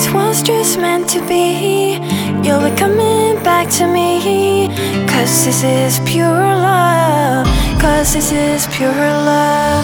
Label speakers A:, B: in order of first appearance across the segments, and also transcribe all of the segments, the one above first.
A: This was just meant to be. You'll be coming back to me. 'Cause this is pure love. 'Cause this is pure love.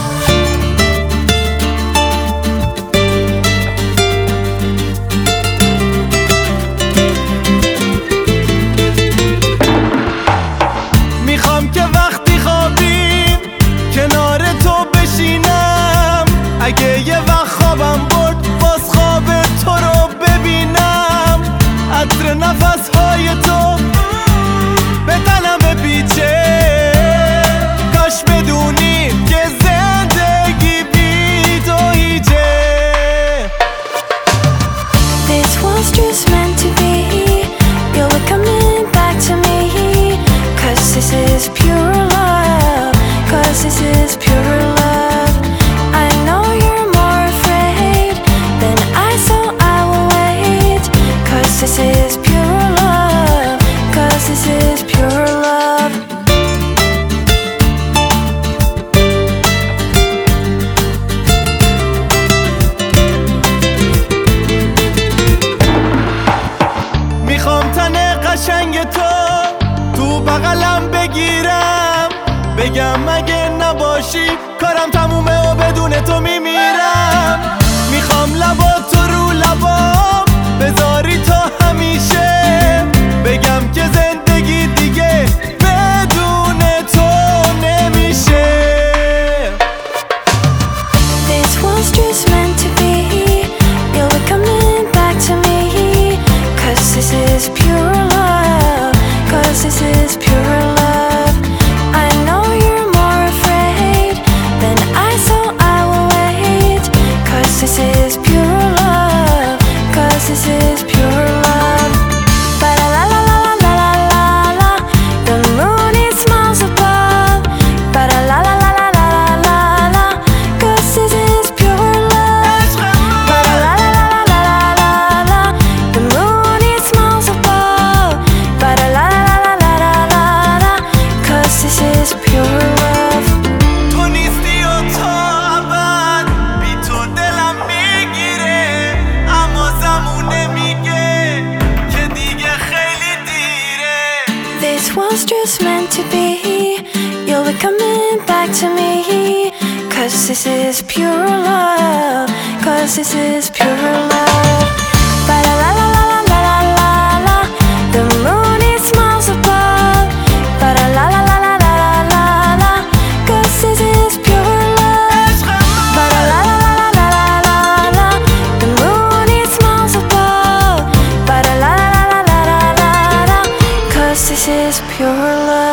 B: میخوام که وقتی خوابیم کنار تو بشینم، اگه یه وقت خوابم برد باز خواب تو رو ببینم. عطر نفسهای تو به تنم بپیچه، کاش بدونی که زندگی بی تو هیچه.
A: This was just meant to be. You'll be coming back to me. 'Cause this is pure love. 'Cause this is pure love. I know you're more afraid than I, so I will wait. 'Cause this is pure love. 'Cause this is pure love.
B: میخوام تن قشنگ تو بغلم بگیرم، بگم اگه نباشی کارم تمومه و بدون تو میمیرم. میخوام لباتو رو لبام بذاری تا همیشه، بگم که زندگی دیگه بدون تو نمیشه.
A: This was just meant to be. You'll be coming back to me. 'Cause this is pure love. 'Cause this is pure love. I know you're more afraid than I, so I will wait. 'Cause this is pure love. 'Cause this is pure love. Ba la la la la la la la la. The moon it smiles above. Ba la la la la la la la la. 'Cause this is pure love. Ba la la la la la la la la. The moon it smiles above. Ba la la la la la la la la. 'Cause this is pure love.
B: تو نیستی و تا ابد بی تو دلم میگیره، اما زمونه میگه که دیگه خیلی دیره.
A: This was just meant to be. You'll be coming back to me. 'Cause this is pure love. 'Cause this is pure love. Ba la la la la la la la la. The moon it smiles above. Ba la la la la la la la la. 'Cause this is pure love. Ba la la la la la la la. The moon it smiles above. Ba la la la la la la la. 'Cause this is pure love.